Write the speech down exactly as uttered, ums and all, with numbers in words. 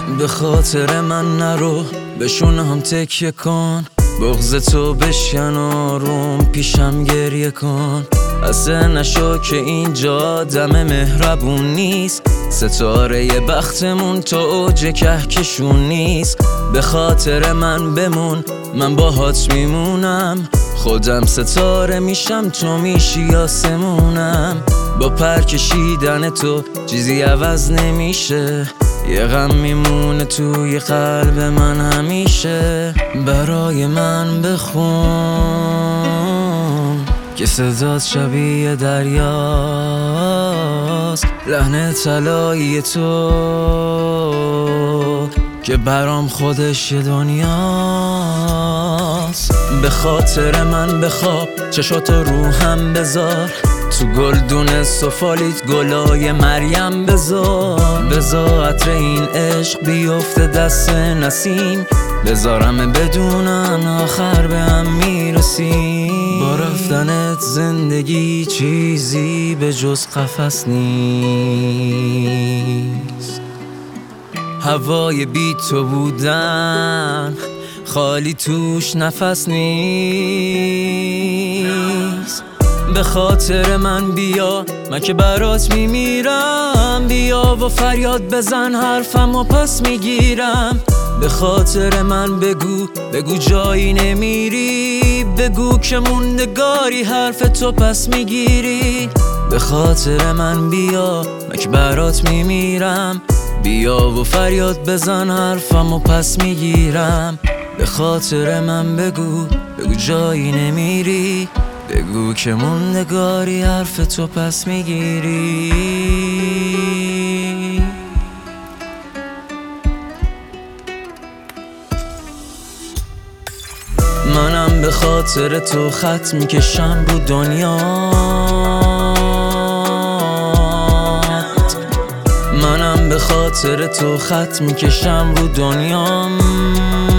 به خاطر من نرو بشون هم تکیه کن، بغض تو بشکن آروم پیشم گریه کن. اصلا نشو که اینجا دم مهربون نیست، ستاره بختمون تا اوج کهکشون نیست. به خاطر من بمون، من باهات میمونم، خودم ستاره میشم تو میشی آسمونم. با پر کشیدن تو چیزی عوض نمیشه، یه غم میمونه توی قلب من همیشه. برای من بخون که صدات شبیه دریاست، لحن طلایی تو که برام خودش یه دنیاست. به خاطر من بخواب، چشاتو رو هم بذار، تو گلدون سفالیت گلای مریم بذار. بذار عطر این عشق بیفته دست نسیم، بذارم بدونن آخر به هم میرسیم. با رفتنت زندگی چیزی به جز قفس نیست، هوای بی تو بودن خالی توش نفس نیست. به خاطر من بیا، من که برات میمیرم، بیا و فریاد بزن حرفم و پس میگیرم. به خاطر من بگو، بگو جایی نمیری، بگو که موندگاری حرف تو پس میگیری. به خاطر من بیا، من که برات میمیرم، بیا و فریاد بزن حرفم و پس میگیرم. به خاطر من بگو، بگو جایی نمیری، بگو که موندگاری حرف تو پس میگیری. منم به خاطر تو خط میکشم رو دنیا، منم به خاطر تو خط میکشم رو دنیام.